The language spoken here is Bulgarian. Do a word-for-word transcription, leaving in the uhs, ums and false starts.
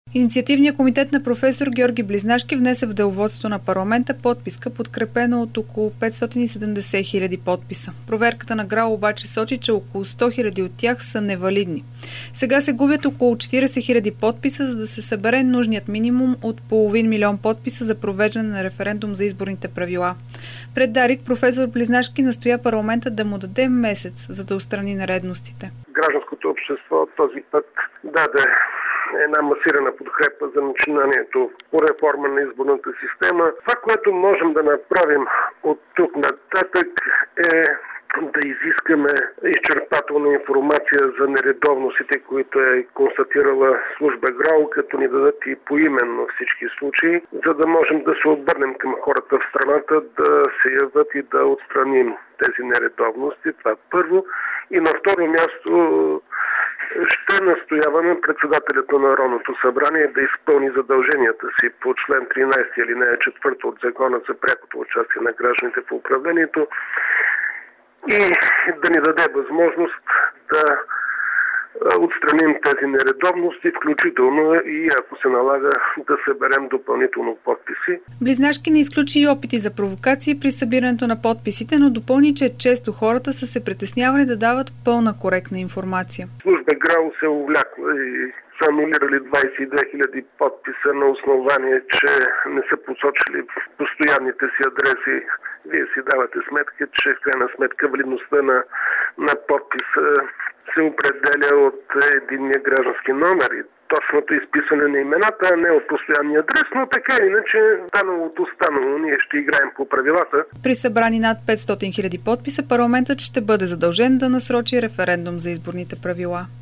Инициативният комитет на професор Георги Близнашки внесе в деловодството на парламента подписка, подкрепена от около петстотин и седемдесет хиляди подписа. Проверката на ГРАО обаче сочи, че около сто хиляди от тях са невалидни. Сега се губят около четиридесет хиляди подписа, за да се събере нужният минимум от половин милион подписа за провеждане на референдум за изборните правила. Пред Дарик професор Близнашки настоя парламента да му даде месец, за да отстрани нередностите. Гражданското общество този път даде една масирана подкрепа за начинанието по реформа на изборната система. Това, което можем да направим от тук нататък, е да изискаме изчерпателна информация за нередовностите, които е констатирала служба ГРАО, като ни дадат и поименно всички случаи, за да можем да се обърнем към хората в страната, да се явят и да отстраним тези нередовности. Това първо. И на второ място ще настояваме председателят на Народното събрание да изпълни задълженията си по член тринадесети алинея четвърта от Закона за прякото участие на гражданите в управлението и да ни даде възможност да отстраним тези нередовности, включително и ако се налага да съберем допълнително подписи. Близнашки не изключи и опити за провокации при събирането на подписите, но допълни, че често хората са се притеснявали да дават пълна коректна информация. Служба ГРАО се увлякла и са анулирали двадесет и две хиляди подписа на основание, че не са посочили в постоянните си адреси. Вие си давате сметка, че в крайна сметка валидността на, на подписа се определя от единния граждански номер и точното изписване на имената, а не от постоянния адрес, но така иначе станалото станало. Ние ще играем по правилата. При събрани над петстотин хиляди подписа парламентът ще бъде задължен да насрочи референдум за изборните правила.